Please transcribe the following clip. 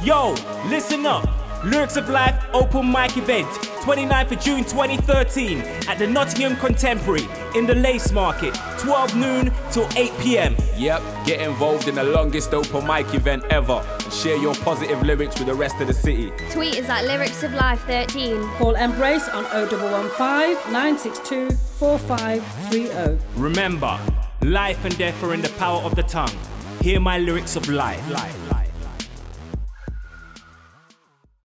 Yo, listen up. Lyrics of Life open mic event, 29th of June 2013 at the Nottingham Contemporary in the Lace Market, 12 noon till 8 p.m. Yep, get involved in the longest open mic event ever and share your positive lyrics with the rest of the city. Tweet us at Lyrics of Life 13. Call Embrace on 0115 962 4530. Remember, life and death are in the power of the tongue. Hear my lyrics of life.